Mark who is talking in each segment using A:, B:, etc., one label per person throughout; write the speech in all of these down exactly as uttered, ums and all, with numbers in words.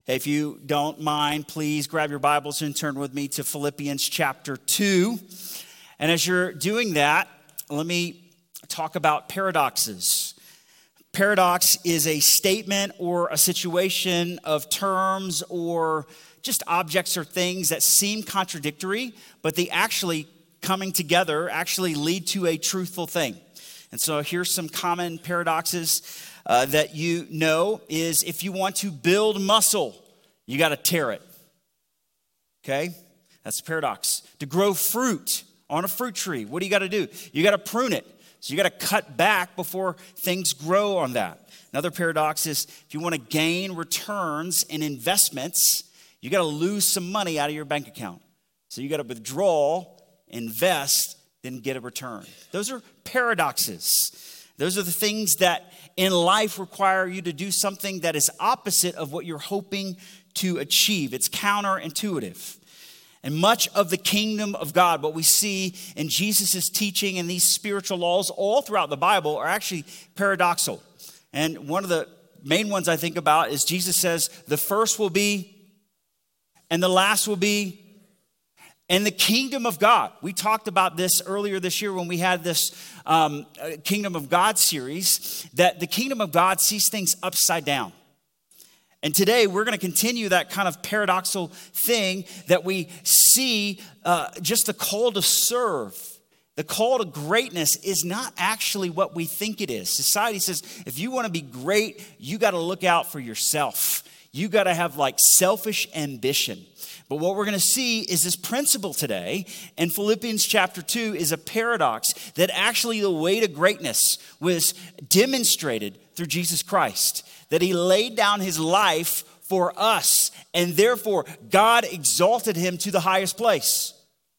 A: If you don't mind, please grab your Bibles and turn with me to Philippians chapter two. And as you're doing that, let me talk about paradoxes. Paradox is a statement or a situation of terms or just objects or things that seem contradictory, but they actually coming together actually lead to a truthful thing. And so here's some common paradoxes uh, that you know is if you want to build muscle, you got to tear it. Okay? That's a paradox. To grow fruit on a fruit tree, what do you got to do? You got to prune it. So you got to cut back before things grow on that. Another paradox is if you want to gain returns in investments, you got to lose some money out of your bank account. So you got to withdraw, invest, then get a return. Those are paradoxes. Those are the things that in life require you to do something that is opposite of what you're hoping to achieve. It's counterintuitive. And much of the kingdom of God, what we see in Jesus' teaching and these spiritual laws all throughout the Bible are actually paradoxical. And one of the main ones I think about is Jesus says, the first will be, and the last will be, and the kingdom of God. We talked about this earlier this year when we had this um, Kingdom of God series, that the kingdom of God sees things upside down. And today we're going to continue that kind of paradoxical thing that we see uh, just the call to serve. The call to greatness is not actually what we think it is. Society says if you want to be great, you got to look out for yourself. You got to have like selfish ambition. But what we're going to see is this principle today in Philippians chapter two is a paradox that actually the way to greatness was demonstrated through Jesus Christ. That he laid down his life for us and therefore God exalted him to the highest place.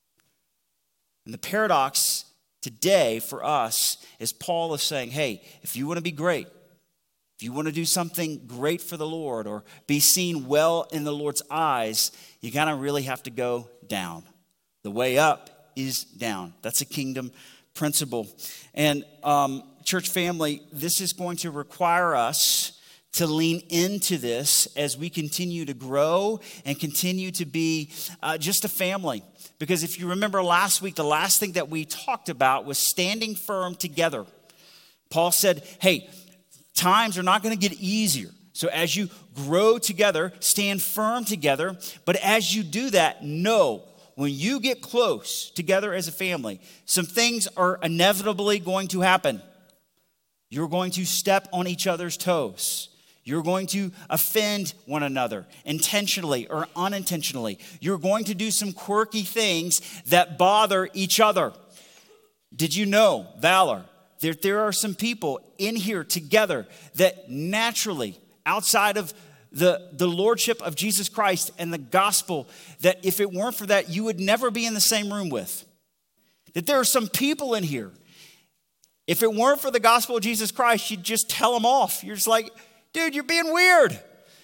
A: And the paradox today for us is Paul is saying, hey, if you want to be great, if you want to do something great for the Lord or be seen well in the Lord's eyes, you gotta really have to go down. The way up is down. That's a kingdom principle. And um, church family, this is going to require us to lean into this as we continue to grow and continue to be uh, just a family. Because if you remember last week, the last thing that we talked about was standing firm together. Paul said, hey, times are not going to get easier. So as you grow together, stand firm together. But as you do that, know when you get close together as a family, some things are inevitably going to happen. You're going to step on each other's toes. You're going to offend one another intentionally or unintentionally. You're going to do some quirky things that bother each other. Did you know, Valor, that there are some people in here together that naturally, outside of the, the lordship of Jesus Christ and the gospel, that if it weren't for that, you would never be in the same room with? That there are some people in here, if it weren't for the gospel of Jesus Christ, you'd just tell them off. You're just like, dude, you're being weird.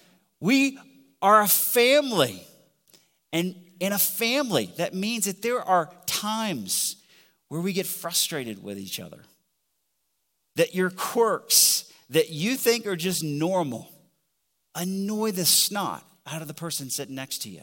A: We are a family. And in a family, that means that there are times where we get frustrated with each other. That your quirks that you think are just normal annoy the snot out of the person sitting next to you.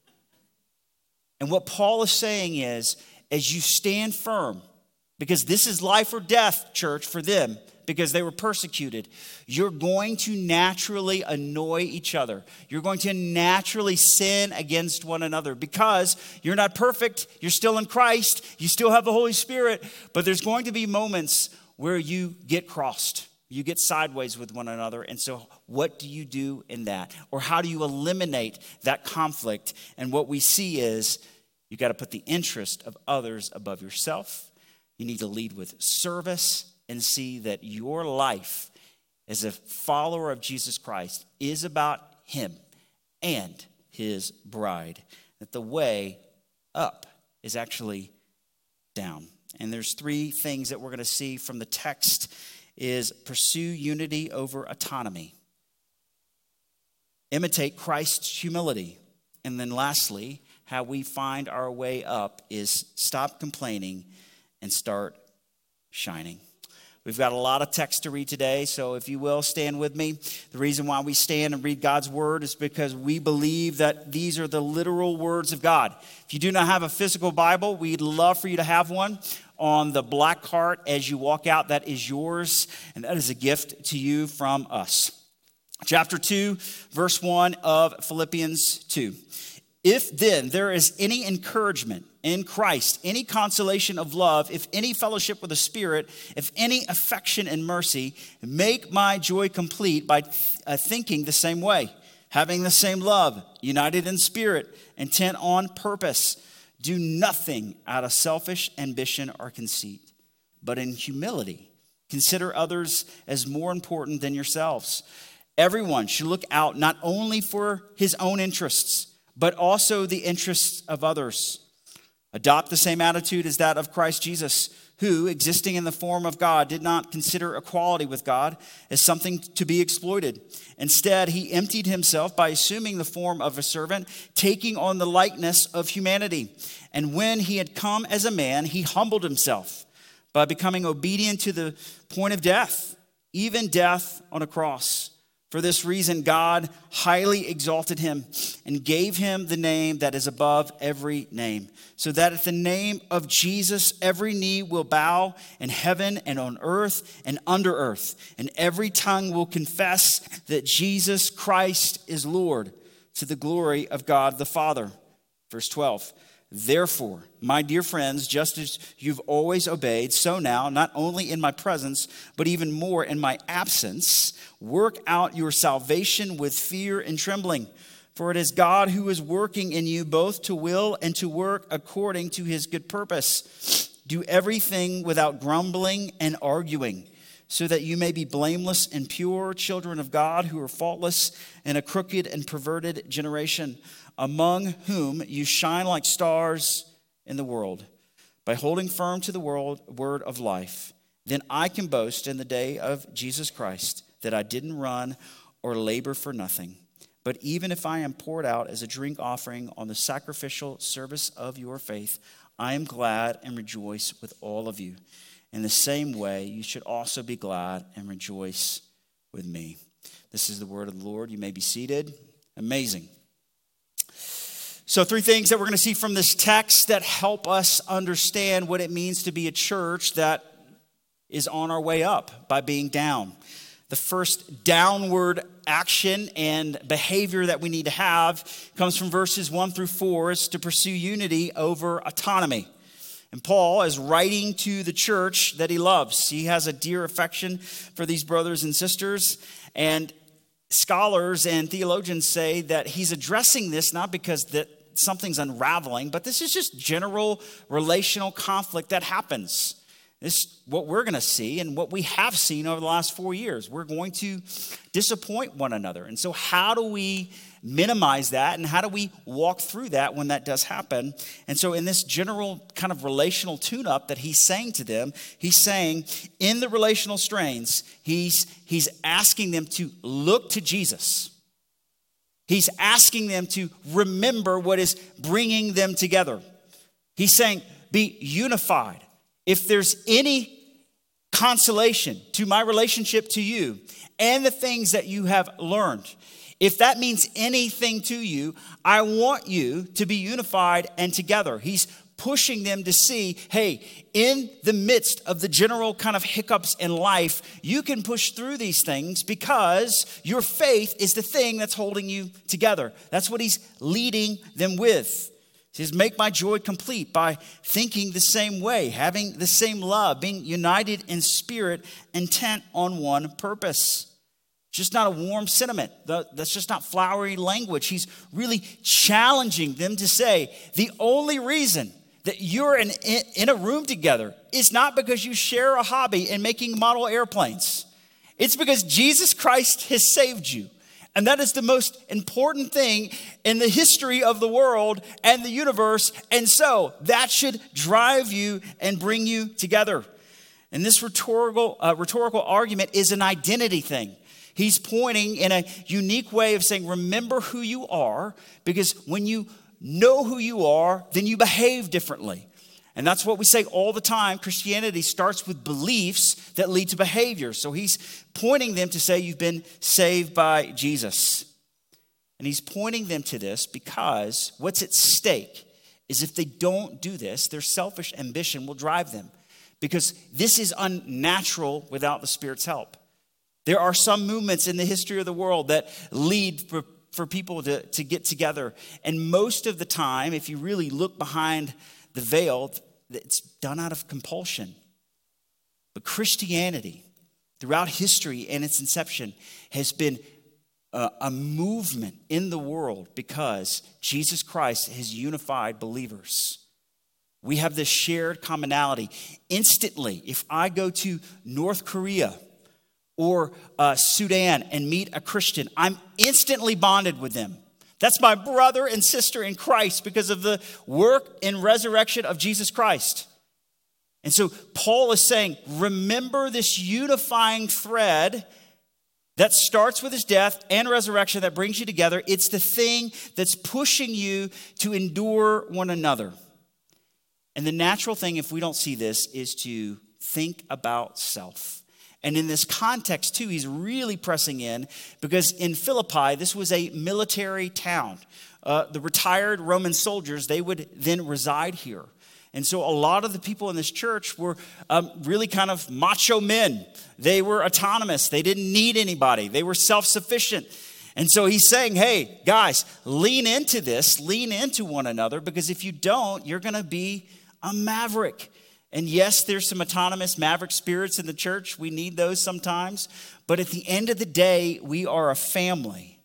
A: And what Paul is saying is, as you stand firm, because this is life or death, church, for them, because they were persecuted, you're going to naturally annoy each other. You're going to naturally sin against one another because you're not perfect. You're still in Christ. You still have the Holy Spirit. But there's going to be moments where you get crossed. You get sideways with one another. And so what do you do in that? Or how do you eliminate that conflict? And what we see is you got to put the interest of others above yourself. You need to lead with service and see that your life as a follower of Jesus Christ is about him and his bride. That the way up is actually down. And there's three things that we're going to see from the text is pursue unity over autonomy. Imitate Christ's humility. And then lastly, how we find our way up is stop complaining and start shining. We've got a lot of text to read today, so if you will, stand with me. The reason why we stand and read God's word is because we believe that these are the literal words of God. If you do not have a physical Bible, we'd love for you to have one. On the black cart as you walk out, that is yours, and that is a gift to you from us. Chapter two, verse one of Philippians two. If then there is any encouragement in Christ, any consolation of love, if any fellowship with the Spirit, if any affection and mercy, make my joy complete by uh, thinking the same way, having the same love, united in spirit, intent on purpose. Do nothing out of selfish ambition or conceit, but in humility consider others as more important than yourselves. Everyone should look out not only for his own interests, but also the interests of others. Adopt the same attitude as that of Christ Jesus, who, existing in the form of God, did not consider equality with God as something to be exploited. Instead, he emptied himself by assuming the form of a servant, taking on the likeness of humanity. And when he had come as a man, he humbled himself by becoming obedient to the point of death, even death on a cross. For this reason, God highly exalted him and gave him the name that is above every name, so that at the name of Jesus, every knee will bow in heaven and on earth and under earth, and every tongue will confess that Jesus Christ is Lord, to the glory of God the Father. Verse twelve. Therefore, my dear friends, just as you've always obeyed, so now, not only in my presence, but even more in my absence, work out your salvation with fear and trembling. For it is God who is working in you both to will and to work according to his good purpose. Do everything without grumbling and arguing, so that you may be blameless and pure, children of God who are faultless in a crooked and perverted generation, among whom you shine like stars in the world, by holding firm to the world, word of life. Then I can boast in the day of Jesus Christ that I didn't run or labor for nothing. But even if I am poured out as a drink offering on the sacrificial service of your faith, I am glad and rejoice with all of you. In the same way, you should also be glad and rejoice with me. This is the word of the Lord. You may be seated. Amazing. So three things that we're going to see from this text that help us understand what it means to be a church that is on our way up by being down. The first downward action and behavior that we need to have comes from verses one through four. Is to pursue unity over autonomy. And Paul is writing to the church that he loves. He has a dear affection for these brothers and sisters. And scholars and theologians say that he's addressing this not because that something's unraveling, but this is just general relational conflict that happens. This is what we're going to see and what we have seen over the last four years. We're going to disappoint one another. And so how do we minimize that, and how do we walk through that when that does happen? And so in this general kind of relational tune-up that he's saying to them, he's saying in the relational strains, he's, he's asking them to look to Jesus. He's asking them to remember what is bringing them together. He's saying, be unified. If there's any consolation to my relationship to you and the things that you have learned, if that means anything to you, I want you to be unified and together. He's pushing them to see, hey, in the midst of the general kind of hiccups in life, you can push through these things because your faith is the thing that's holding you together. That's what he's leading them with. He says, make my joy complete by thinking the same way, having the same love, being united in spirit, intent on one purpose. Just not a warm sentiment. That's just not flowery language. He's really challenging them to say, the only reason that you're in, in a room together is not because you share a hobby in making model airplanes. It's because Jesus Christ has saved you. And that is the most important thing in the history of the world and the universe. And so that should drive you and bring you together. And this rhetorical, uh, rhetorical argument is an identity thing. He's pointing in a unique way of saying, remember who you are, because when you know who you are, then you behave differently. And that's what we say all the time. Christianity starts with beliefs that lead to behavior. So he's pointing them to say you've been saved by Jesus. And he's pointing them to this because what's at stake is if they don't do this, their selfish ambition will drive them. Because this is unnatural without the Spirit's help. There are some movements in the history of the world that lead for, for people to, to get together. And most of the time, if you really look behind the veil, it's done out of compulsion. But Christianity, throughout history and its inception, has been a, a movement in the world because Jesus Christ has unified believers. We have this shared commonality. Instantly, if I go to North Korea or uh, Sudan and meet a Christian, I'm instantly bonded with them. That's my brother and sister in Christ because of the work and resurrection of Jesus Christ. And so Paul is saying, remember this unifying thread that starts with his death and resurrection that brings you together. It's the thing that's pushing you to endure one another. And the natural thing, if we don't see this, is to think about self. And in this context, too, he's really pressing in because in Philippi, this was a military town. Uh, the retired Roman soldiers, they would then reside here. And so a lot of the people in this church were um, really kind of macho men. They were autonomous. They didn't need anybody. They were self-sufficient. And so he's saying, hey, guys, lean into this. Lean into one another because if you don't, you're going to be a maverick. And yes, there's some autonomous maverick spirits in the church. We need those sometimes. But at the end of the day, we are a family.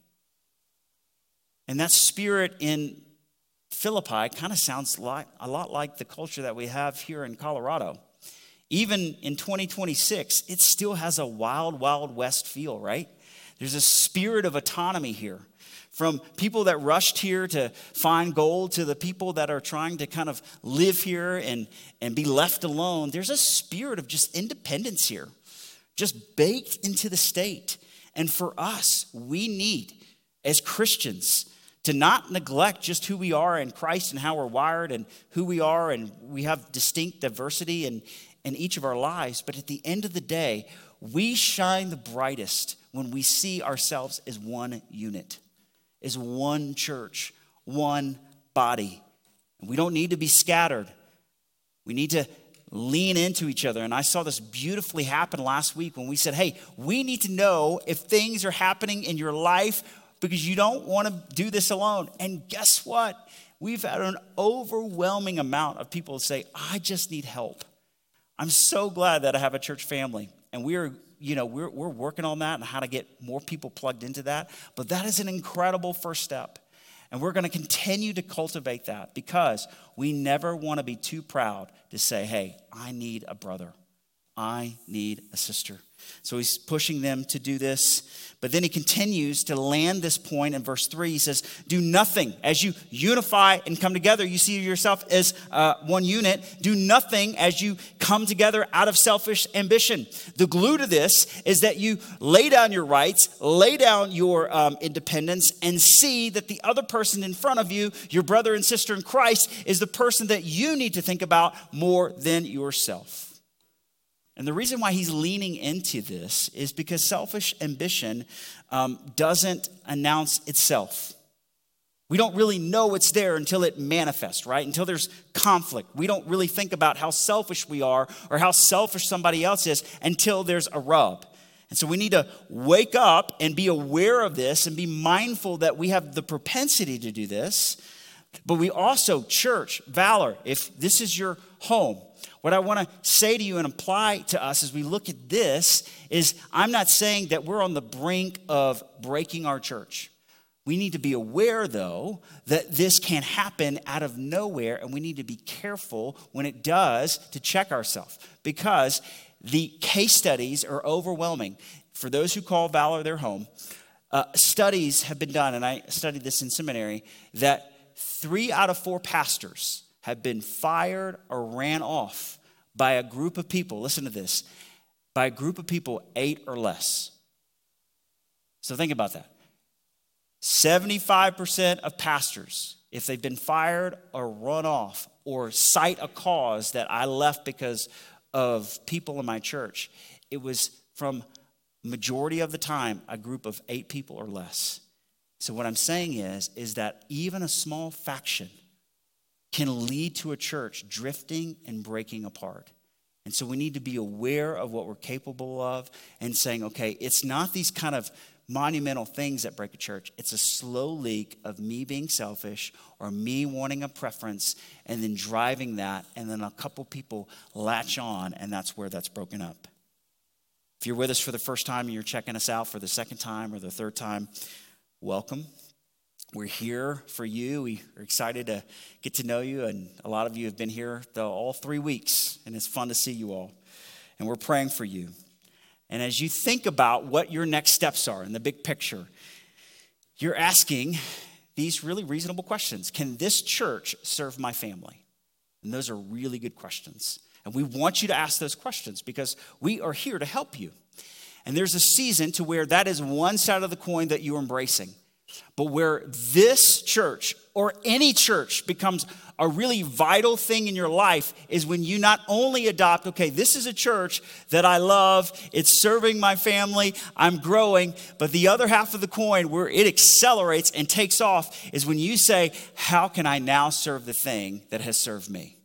A: And that spirit in Philippi kind of sounds like, a lot like the culture that we have here in Colorado. Even in twenty twenty-six, it still has a wild, wild west feel, right? There's a spirit of autonomy here. From people that rushed here to find gold to the people that are trying to kind of live here and, and be left alone, there's a spirit of just independence here, just baked into the state. And for us, we need, as Christians, to not neglect just who we are in Christ and how we're wired and who we are, and we have distinct diversity in, in each of our lives. But at the end of the day, we shine the brightest when we see ourselves as one unit. Is one church, one body. And we don't need to be scattered. We need to lean into each other. And I saw this beautifully happen last week when we said, hey, we need to know if things are happening in your life because you don't want to do this alone. And guess what? We've had an overwhelming amount of people say, I just need help. I'm so glad that I have a church family. And we are You know, we're, we're working on that and how to get more people plugged into that. But that is an incredible first step. And we're going to continue to cultivate that because we never want to be too proud to say, hey, I need a brother. I need a sister. So he's pushing them to do this. But then he continues to land this point in verse three. He says, do nothing. As you unify and come together, you see yourself as uh, one unit. Do nothing as you come together out of selfish ambition. The glue to this is that you lay down your rights, lay down your um, independence, and see that the other person in front of you, your brother and sister in Christ, is the person that you need to think about more than yourself. And the reason why he's leaning into this is because selfish ambition um, doesn't announce itself. We don't really know it's there until it manifests, right? Until there's conflict. We don't really think about how selfish we are or how selfish somebody else is until there's a rub. And so we need to wake up and be aware of this and be mindful that we have the propensity to do this. But we also, church, Valor, if this is your home, what I want to say to you and apply to us as we look at this is I'm not saying that we're on the brink of breaking our church. We need to be aware, though, that this can happen out of nowhere, and we need to be careful when it does to check ourselves because the case studies are overwhelming. For those who call Valor their home, uh, studies have been done, and I studied this in seminary, that three out of four pastors have been fired or ran off by a group of people, listen to this, by a group of people eight or less. So think about that. seventy-five percent of pastors, if they've been fired or run off or cite a cause that I left because of people in my church. It was from majority of the time a group of eight people or less. So what I'm saying is, is that even a small faction can lead to a church drifting and breaking apart. And so we need to be aware of what we're capable of and saying, okay, it's not these kind of monumental things that break a church. It's a slow leak of me being selfish or me wanting a preference and then driving that, and then a couple people latch on, and that's where that's broken up. If you're with us for the first time and you're checking us out for the second time or the third time, welcome. We're here for you. We are excited to get to know you, and a lot of you have been here the, all three weeks, and it's fun to see you all. And we're praying for you. And as you think about what your next steps are in the big picture, you're asking these really reasonable questions. Can this church serve my family? And those are really good questions. And we want you to ask those questions because we are here to help you. And there's a season to where that is one side of the coin that you're embracing. But where this church or any church becomes a really vital thing in your life is when you not only adopt, okay, this is a church that I love, it's serving my family, I'm growing, but the other half of the coin where it accelerates and takes off is when you say, how can I now serve the thing that has served me?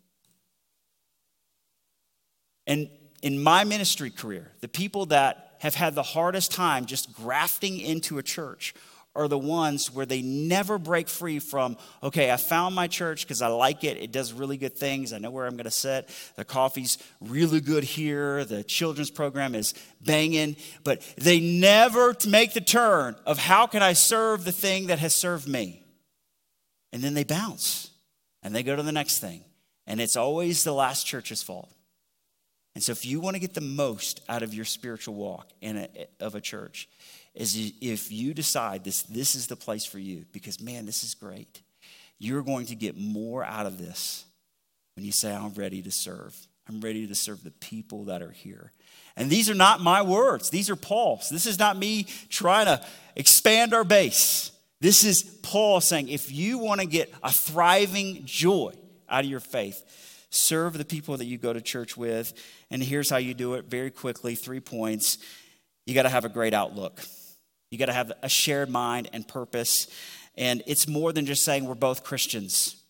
A: And in my ministry career, the people that have had the hardest time just grafting into a church are the ones where they never break free from, okay, I found my church because I like it. It does really good things. I know where I'm going to sit. The coffee's really good here. The children's program is banging. But they never make the turn of how can I serve the thing that has served me? And then they bounce and they go to the next thing. And it's always the last church's fault. And so if you want to get the most out of your spiritual walk in a, of a church, is if you decide this, this is the place for you, because man, this is great. You're going to get more out of this when you say, I'm ready to serve. I'm ready to serve the people that are here. And these are not my words. These are Paul's. This is not me trying to expand our base. This is Paul saying, if you want to get a thriving joy out of your faith, serve the people that you go to church with. And here's how you do it very quickly. Three points. You got to have a great outlook. You got to have a shared mind and purpose. And it's more than just saying we're both Christians.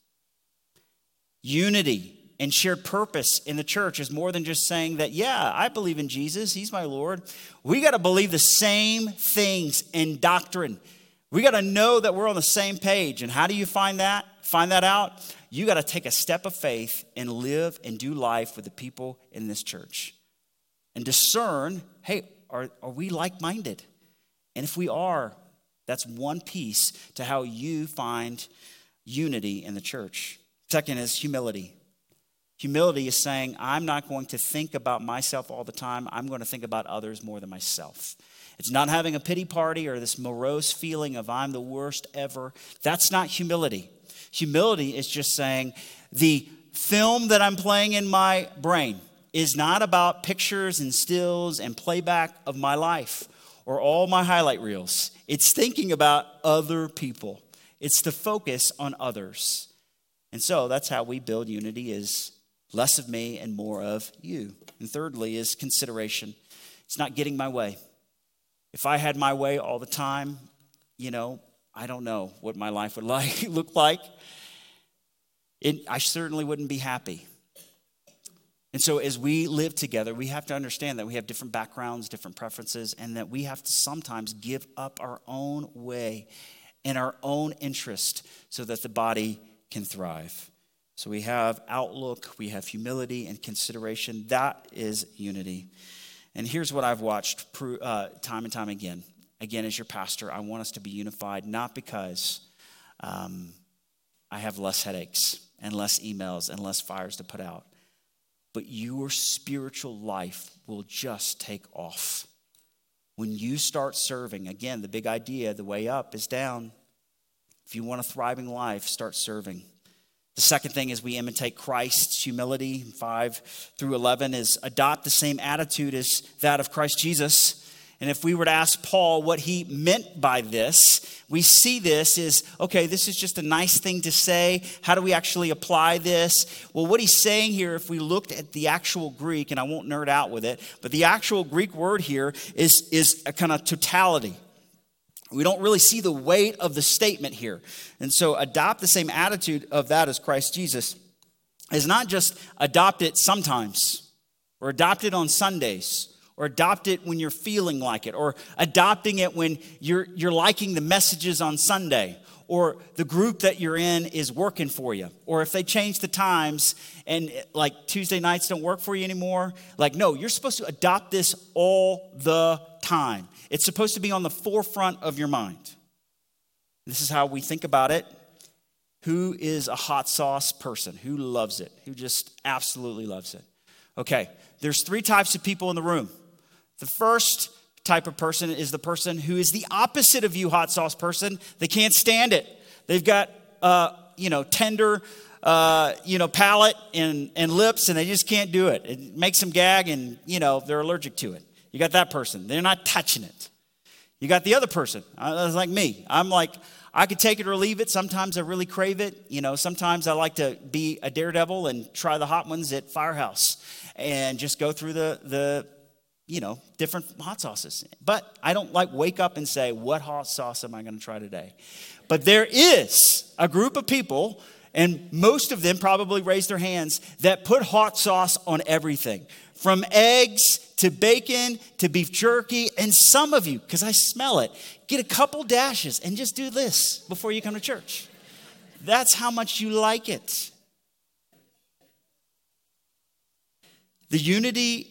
A: Unity and shared purpose in the church is more than just saying that, yeah, I believe in Jesus. He's my Lord. We got to believe the same things in doctrine. We got to know that we're on the same page. And how do you find that? Find that out? You got to take a step of faith and live and do life with the people in this church. And discern, hey, are, are we like-minded? And if we are, that's one piece to how you find unity in the church. Second is humility. Humility is saying, I'm not going to think about myself all the time. I'm going to think about others more than myself. It's not having a pity party or this morose feeling of I'm the worst ever. That's not humility. Humility is just saying the film that I'm playing in my brain is not about pictures and stills and playback of my life or all my highlight reels. It's thinking about other people. It's the focus on others. And so that's how we build unity, is less of me and more of you. And thirdly is consideration. It's not getting my way. If I had my way all the time, you know, I don't know what my life would like look like. It, I certainly wouldn't be happy. And so as we live together, we have to understand that we have different backgrounds, different preferences, and that we have to sometimes give up our own way and our own interest so that the body can thrive. So we have outlook, we have humility and consideration. That is unity. And here's what I've watched uh, time and time again. Again, as your pastor, I want us to be unified, not because um, I have less headaches and less emails and less fires to put out, but your spiritual life will just take off. When you start serving, again, the big idea, the way up is down. If you want a thriving life, start serving. The second thing is we imitate Christ's humility. five through eleven is adopt the same attitude as that of Christ Jesus. And if we were to ask Paul what he meant by this, we see this is, okay, this is just a nice thing to say. How do we actually apply this? Well, what he's saying here, if we looked at the actual Greek, and I won't nerd out with it, but the actual Greek word here is, is a kind of totality. We don't really see the weight of the statement here. And so adopt the same attitude of that as Christ Jesus is not just adopt it sometimes or adopt it on Sundays, or adopt it when you're feeling like it, or adopting it when you're you're liking the messages on Sunday, or the group that you're in is working for you, or if they change the times and like Tuesday nights don't work for you anymore. Like, no, you're supposed to adopt this all the time. It's supposed to be on the forefront of your mind. This is how we think about it. Who is a hot sauce person? Who loves it? Who just absolutely loves it? Okay, there's three types of people in the room. The first type of person is the person who is the opposite of you, hot sauce person. They can't stand it. They've got, uh, you know, tender, uh, you know, palate and, and lips, and they just can't do it. It makes them gag, and, you know, they're allergic to it. You got that person. They're not touching it. You got the other person. Uh, that's like me. I'm like, I could take it or leave it. Sometimes I really crave it. You know, sometimes I like to be a daredevil and try the hot ones at Firehouse and just go through the the. you know, different hot sauces. But I don't like wake up and say, what hot sauce am I going to try today? But there is a group of people, and most of them probably raise their hands, that put hot sauce on everything. From eggs to bacon to beef jerky. And some of you, because I smell it, get a couple dashes and just do this before you come to church. That's how much you like it. The unity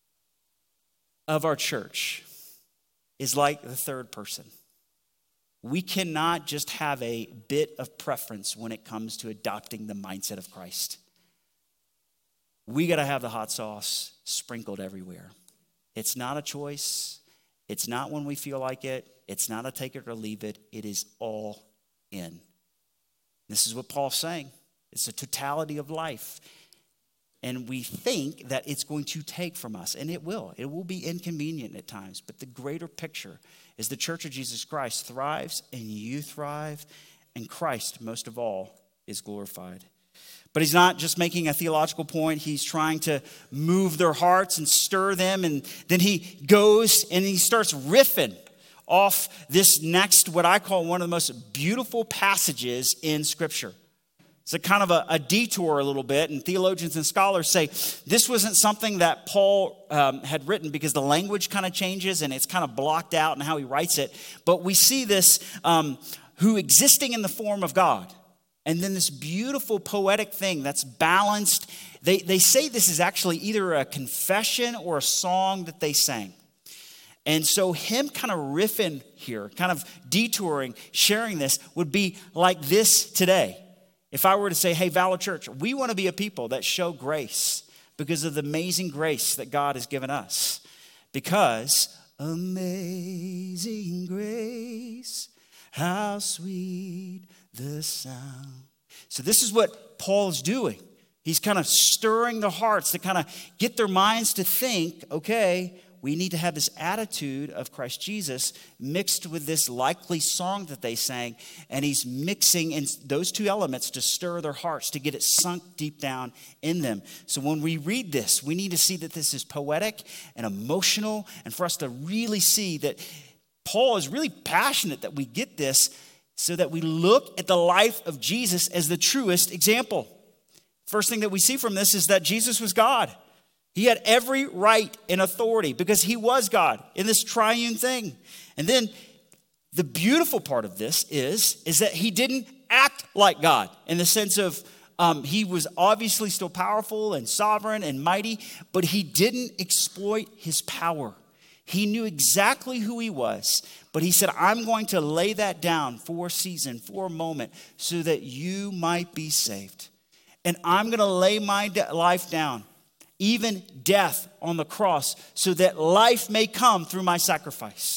A: of our church is like the third person. We cannot just have a bit of preference when it comes to adopting the mindset of Christ. We got to have the hot sauce sprinkled everywhere. It's not a choice. It's not when we feel like it. It's not a take it or leave it. It is all in. This is what Paul's saying. It's a totality of life. And we think that it's going to take from us, and it will. It will be inconvenient at times. But the greater picture is the church of Jesus Christ thrives, and you thrive, and Christ, most of all, is glorified. But he's not just making a theological point. He's trying to move their hearts and stir them. And then he goes and he starts riffing off this next, what I call one of the most beautiful passages in Scripture. It's a kind of a, a detour a little bit, and theologians and scholars say this wasn't something that Paul um, had written because the language kind of changes and it's kind of blocked out in how he writes it. But we see this, um, who existing in the form of God. And then this beautiful poetic thing that's balanced. They, they say this is actually either a confession or a song that they sang. And so him kind of riffing here, kind of detouring, sharing this would be like this today. If I were to say, hey, Valor Church, we want to be a people that show grace because of the amazing grace that God has given us. Because amazing grace, how sweet the sound. So this is what Paul is doing. He's kind of stirring the hearts to kind of get their minds to think, okay, we need to have this attitude of Christ Jesus mixed with this likely song that they sang. And he's mixing in those two elements to stir their hearts, to get it sunk deep down in them. So when we read this, we need to see that this is poetic and emotional. And for us to really see that Paul is really passionate that we get this so that we look at the life of Jesus as the truest example. First thing that we see from this is that Jesus was God. He had every right and authority because he was God in this triune thing. And then the beautiful part of this is, is that he didn't act like God in the sense of um, he was obviously still powerful and sovereign and mighty, but he didn't exploit his power. He knew exactly who he was, but he said, I'm going to lay that down for a season, for a moment, so that you might be saved. And I'm going to lay my de- life down, even death on the cross, so that life may come through my sacrifice.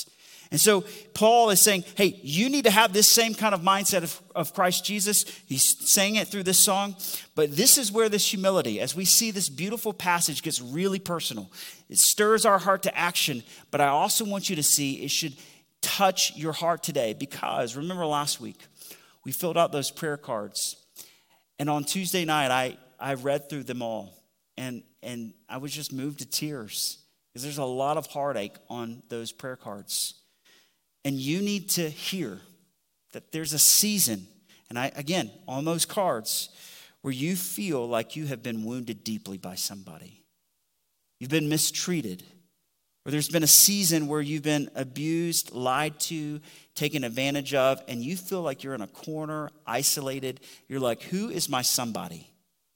A: And so Paul is saying, hey, you need to have this same kind of mindset of, of Christ Jesus. He's saying it through this song. But this is where this humility, as we see this beautiful passage, gets really personal. It stirs our heart to action. But I also want you to see it should touch your heart today. Because remember last week, we filled out those prayer cards. And on Tuesday night, I, I read through them all. And, and I was just moved to tears. Because there's a lot of heartache on those prayer cards. And you need to hear that there's a season, and I again, on those cards, where you feel like you have been wounded deeply by somebody. You've been mistreated. Or there's been a season where you've been abused, lied to, taken advantage of, and you feel like you're in a corner, isolated. You're like, who is my somebody?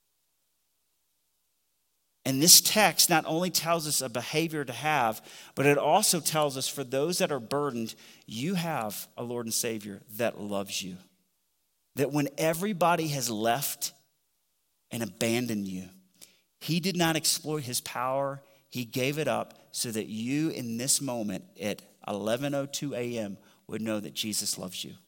A: And this text not only tells us a behavior to have, but it also tells us for those that are burdened, you have a Lord and Savior that loves you. That when everybody has left and abandoned you, he did not exploit his power. He gave it up so that you in this moment at eleven oh two a.m. would know that Jesus loves you.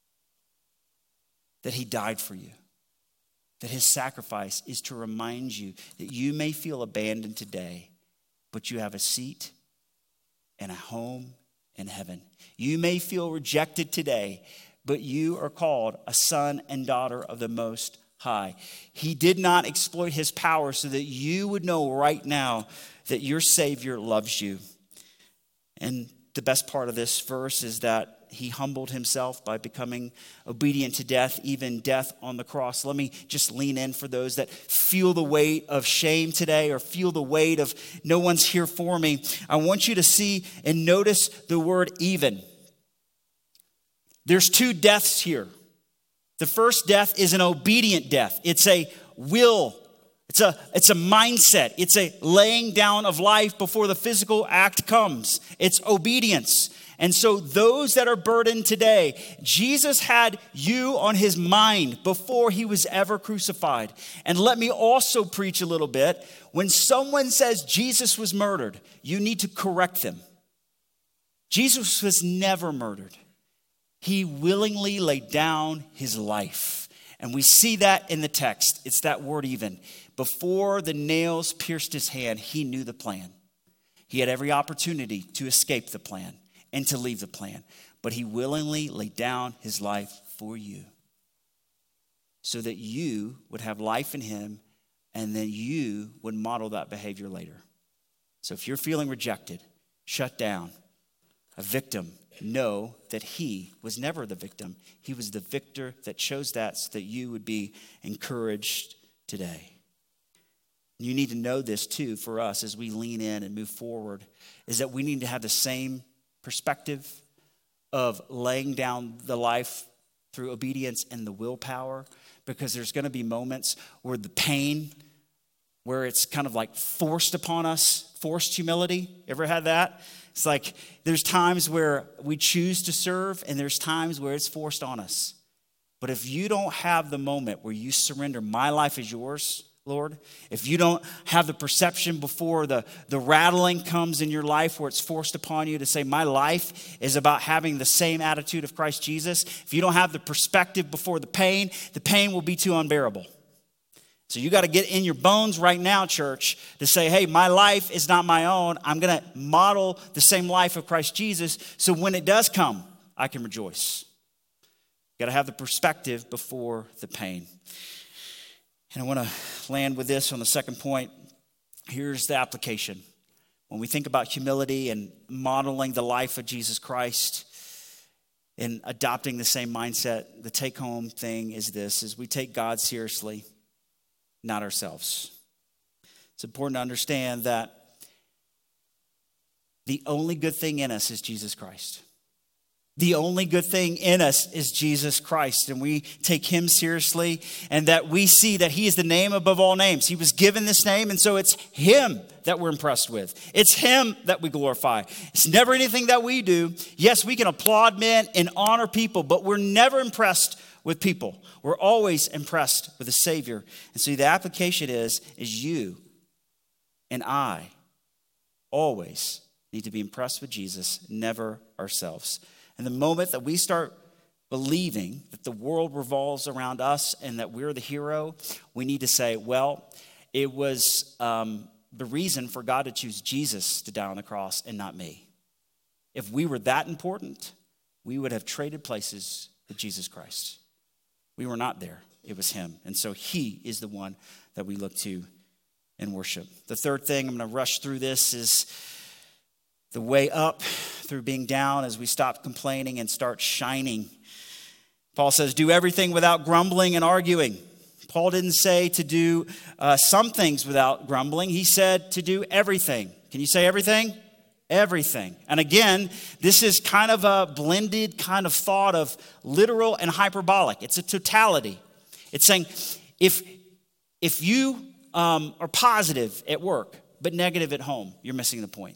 A: That he died for you. That his sacrifice is to remind you that you may feel abandoned today, but you have a seat and a home in heaven. You may feel rejected today, but you are called a son and daughter of the Most High. He did not exploit his power so that you would know right now that your Savior loves you. And the best part of this verse is that he humbled himself by becoming obedient to death, even death on the cross. Let me just lean in for those that feel the weight of shame today or feel the weight of no one's here for me. I want you to see and notice the word even. There's two deaths here. The first death is an obedient death. It's a will. It's a, it's a mindset. It's a laying down of life before the physical act comes. It's obedience. And so those that are burdened today, Jesus had you on his mind before he was ever crucified. And let me also preach a little bit. When someone says Jesus was murdered, you need to correct them. Jesus was never murdered. He willingly laid down his life. And we see that in the text. It's that word even. Before the nails pierced his hand, he knew the plan. He had every opportunity to escape the plan and to leave the plan. But he willingly laid down his life for you so that you would have life in him and then you would model that behavior later. So if you're feeling rejected, shut down, a victim, know that he was never the victim. He was the victor that chose that so that you would be encouraged today. You need to know this too for us as we lean in and move forward, is that we need to have the same perspective of laying down the life through obedience and the willpower, because there's going to be moments where the pain, where it's kind of like forced upon us, forced humility. Ever had that? It's like there's times where we choose to serve and there's times where it's forced on us. But if you don't have the moment where you surrender, my life is yours, Lord, if you don't have the perception before the, the rattling comes in your life where it's forced upon you to say, my life is about having the same attitude of Christ Jesus. If you don't have the perspective before the pain, the pain will be too unbearable. So you got to get in your bones right now, church, to say, hey, my life is not my own. I'm going to model the same life of Christ Jesus. So when it does come, I can rejoice. You got to have the perspective before the pain. And I want to land with this on the second point. Here's the application. When we think about humility and modeling the life of Jesus Christ and adopting the same mindset, the take-home thing is this, is we take God seriously, not ourselves. It's important to understand that the only good thing in us is Jesus Christ. The only good thing in us is Jesus Christ, and we take him seriously, and that we see that he is the name above all names. He was given this name, and so it's him that we're impressed with. It's him that we glorify. It's never anything that we do. Yes, we can applaud men and honor people, but we're never impressed with people. We're always impressed with the Savior. And so the application is, is you and I always need to be impressed with Jesus, never ourselves. And the moment that we start believing that the world revolves around us and that we're the hero, we need to say, well, it was um, the reason for God to choose Jesus to die on the cross and not me. If we were that important, we would have traded places with Jesus Christ. We were not there. It was him. And so he is the one that we look to and worship. The third thing, I'm going to rush through this, is the way up through being down as we stop complaining and start shining. Paul says, do everything without grumbling and arguing. Paul didn't say to do uh, some things without grumbling. He said to do everything. Can you say everything? Everything. And again, this is kind of a blended kind of thought of literal and hyperbolic. It's a totality. It's saying if, if you um, are positive at work but negative at home, you're missing the point.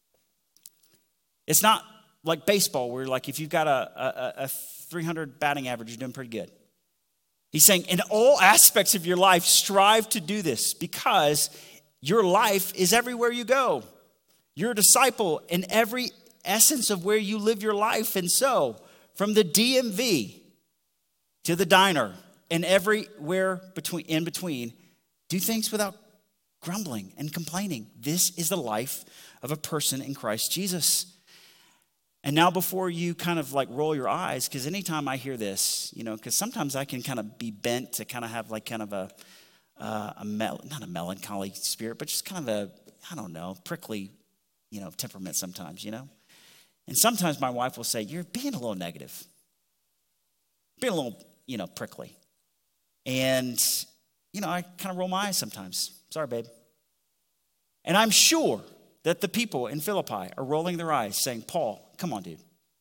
A: It's not like baseball where like if you've got a, a, a three hundred batting average, you're doing pretty good. He's saying in all aspects of your life, strive to do this because your life is everywhere you go. You're a disciple in every essence of where you live your life. And so from the D M V to the diner and everywhere between, in between, do things without grumbling and complaining. This is the life of a person in Christ Jesus. And now before you kind of like roll your eyes, because anytime I hear this, you know, because sometimes I can kind of be bent to kind of have like kind of a, uh, a mel- not a melancholy spirit, but just kind of a, I don't know, prickly, you know, temperament sometimes, you know. And sometimes my wife will say, you're being a little negative, being a little, you know, prickly. And, you know, I kind of roll my eyes sometimes. Sorry, babe. And I'm sure that the people in Philippi are rolling their eyes saying, Paul, come on, dude.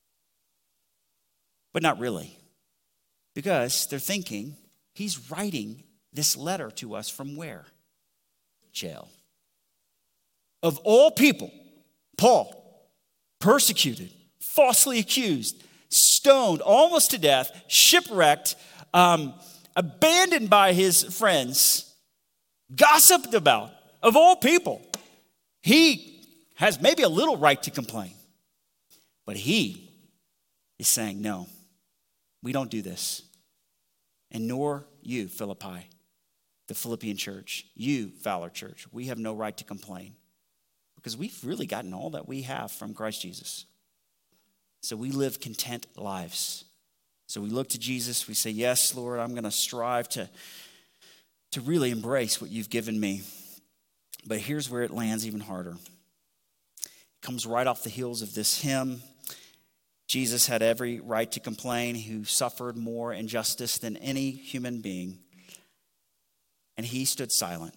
A: But not really. Because they're thinking he's writing this letter to us from where? Jail. Of all people, Paul, persecuted, falsely accused, stoned almost to death, shipwrecked, um, abandoned by his friends, gossiped about, of all people, he has maybe a little right to complain. But he is saying, no, we don't do this. And nor you, Philippi, the Philippian church, you, Valor Church, we have no right to complain because we've really gotten all that we have from Christ Jesus. So we live content lives. So we look to Jesus, we say, yes, Lord, I'm going to strive to, to really embrace what you've given me. But here's where it lands even harder. Comes right off the heels of this hymn. Jesus had every right to complain, who suffered more injustice than any human being. And he stood silent.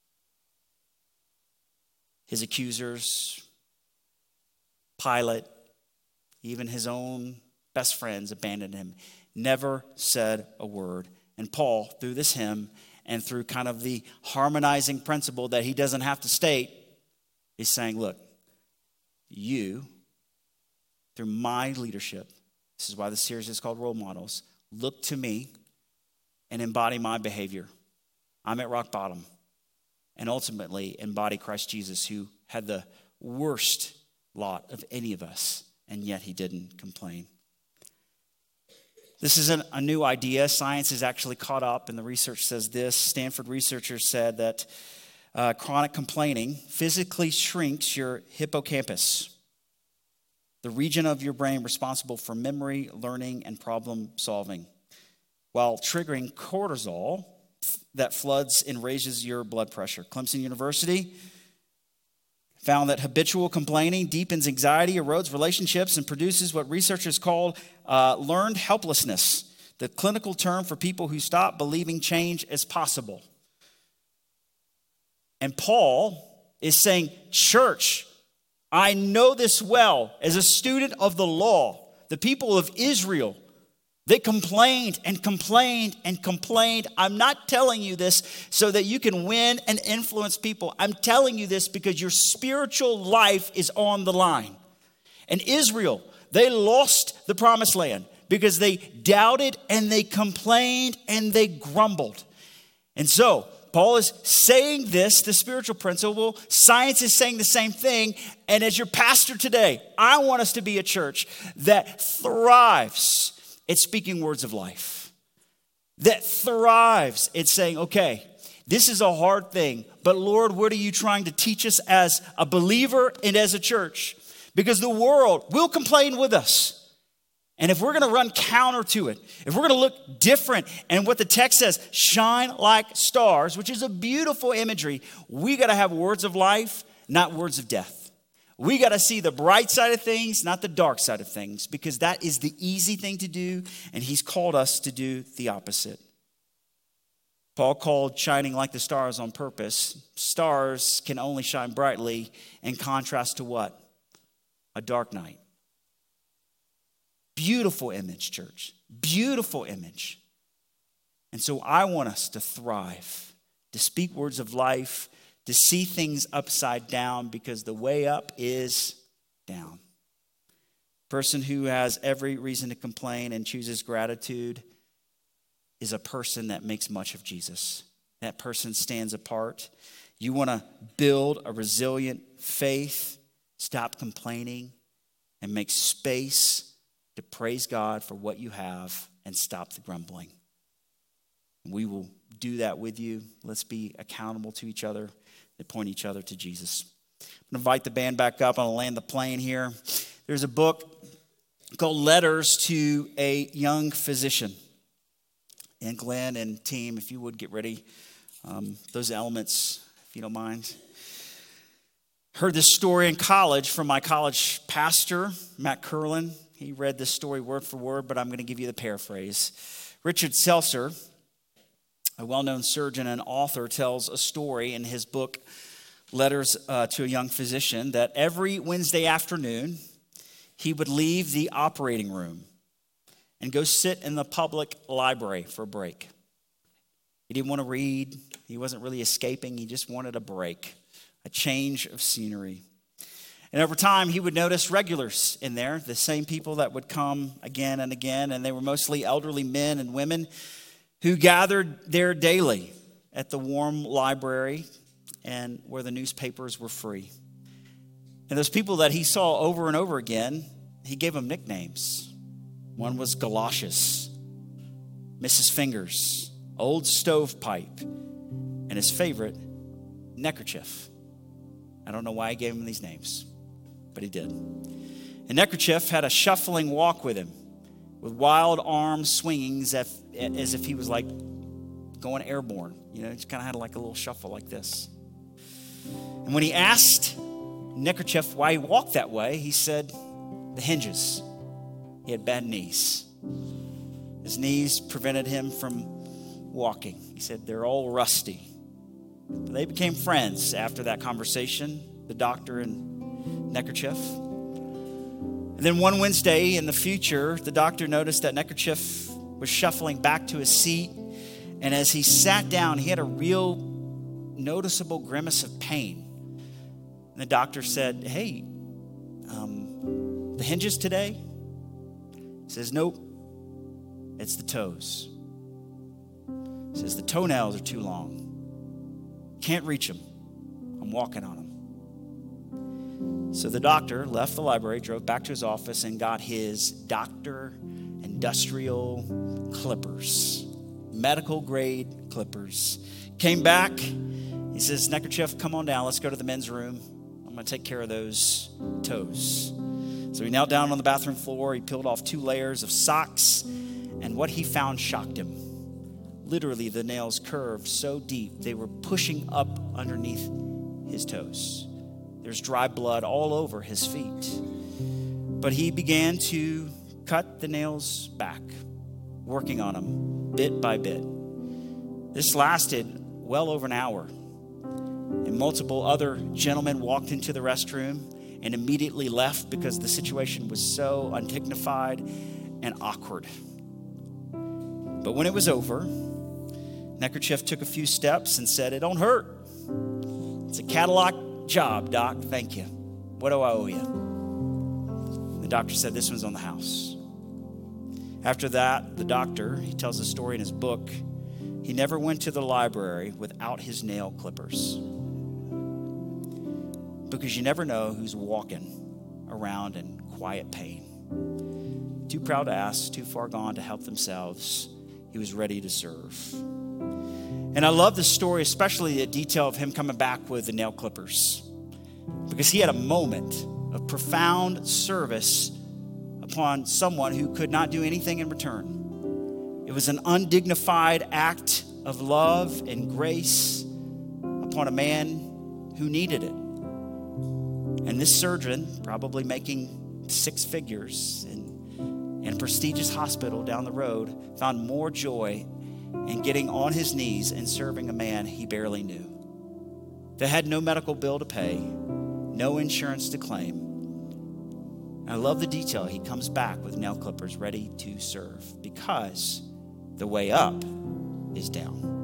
A: His accusers, Pilate, even his own best friends abandoned him, never said a word. And Paul, through this hymn and through kind of the harmonizing principle that he doesn't have to state, is saying, look, you, through my leadership, this is why the series is called Role Models, look to me and embody my behavior. I'm at rock bottom. And ultimately embody Christ Jesus, who had the worst lot of any of us, and yet he didn't complain. This isn't a new idea. Science has actually caught up, and the research says this. Stanford researchers said that uh, chronic complaining physically shrinks your hippocampus, the region of your brain responsible for memory, learning, and problem solving, while triggering cortisol that floods and raises your blood pressure. Clemson University found that habitual complaining deepens anxiety, erodes relationships, and produces what researchers call uh, learned helplessness, the clinical term for people who stop believing change is possible. And Paul is saying, church, I know this well. As a student of the law, the people of Israel, they complained and complained and complained. I'm not telling you this so that you can win and influence people. I'm telling you this because your spiritual life is on the line. And Israel, they lost the promised land because they doubted and they complained and they grumbled. And so Paul is saying this, the spiritual principle. Science is saying the same thing. And as your pastor today, I want us to be a church that thrives at speaking words of life. That thrives at saying, okay, this is a hard thing, but Lord, what are you trying to teach us as a believer and as a church? Because the world will complain with us. And if we're going to run counter to it, if we're going to look different, and what the text says, shine like stars, which is a beautiful imagery, we got to have words of life, not words of death. We got to see the bright side of things, not the dark side of things, because that is the easy thing to do, and he's called us to do the opposite. Paul called shining like the stars on purpose. Stars can only shine brightly in contrast to what? A dark night. Beautiful image, church. Beautiful image. And so I want us to thrive, to speak words of life, to see things upside down, because the way up is down. Person who has every reason to complain and chooses gratitude is a person that makes much of Jesus. That person stands apart. You want to build a resilient faith, stop complaining, and make space to praise God for what you have and stop the grumbling. We will do that with you. Let's be accountable to each other and point each other to Jesus. I'm going to invite the band back up. I'll land the plane here. There's a book called Letters to a Young Physician. And Glenn and team, if you would get ready, um, those elements, if you don't mind. Heard this story in college from my college pastor, Matt Curlin. He read this story word for word, but I'm going to give you the paraphrase. Richard Seltzer, a well-known surgeon and author, tells a story in his book, Letters uh, to a Young Physician, that every Wednesday afternoon, he would leave the operating room and go sit in the public library for a break. He didn't want to read. He wasn't really escaping. He just wanted a break, a change of scenery. And over time, he would notice regulars in there, the same people that would come again and again. And they were mostly elderly men and women who gathered there daily at the warm library and where the newspapers were free. And those people that he saw over and over again, he gave them nicknames. One was Galoshes, Missus Fingers, Old Stovepipe, and his favorite, Neckerchief. I don't know why he gave him these names, but he did. And Neckerchief had a shuffling walk with him, with wild arms swinging as if, as if he was like going airborne. You know, he just kind of had like a little shuffle like this. And when he asked Neckerchief why he walked that way, he said, the hinges. He had bad knees. His knees prevented him from walking. He said, they're all rusty. But they became friends after that conversation, the doctor and Neckerchief. And then one Wednesday in the future, the doctor noticed that Neckerchief was shuffling back to his seat. And as he sat down, he had a real noticeable grimace of pain. And the doctor said, hey, um, the hinges today? He says, nope, it's the toes. He says, the toenails are too long. Can't reach them. I'm walking on them. So the doctor left the library, drove back to his office, and got his Doctor Industrial clippers, medical grade clippers. Came back. He says, Neckerchief, come on down. Let's go to the men's room. I'm going to take care of those toes. So he knelt down on the bathroom floor. He peeled off two layers of socks, and what he found shocked him. Literally, the nails curved so deep, they were pushing up underneath his toes. There's dry blood all over his feet. But he began to cut the nails back, working on them bit by bit. This lasted well over an hour. And multiple other gentlemen walked into the restroom and immediately left because the situation was so undignified and awkward. But when it was over, Neckerchief took a few steps and said, it don't hurt. It's a Cadillac job, Doc. Thank you. What do I owe you? The doctor said, this one's on the house. After that, the doctor, he tells a story in his book, he never went to the library without his nail clippers. Because you never know who's walking around in quiet pain. Too proud to ask, too far gone to help themselves. He was ready to serve. And I love the story, especially the detail of him coming back with the nail clippers. Because he had a moment of profound service upon someone who could not do anything in return. It was an undignified act of love and grace upon a man who needed it. And this surgeon, probably making six figures in, in a prestigious hospital down the road, found more joy in getting on his knees and serving a man he barely knew, that had no medical bill to pay, no insurance to claim. And I love the detail. He comes back with nail clippers ready to serve because the way up is down.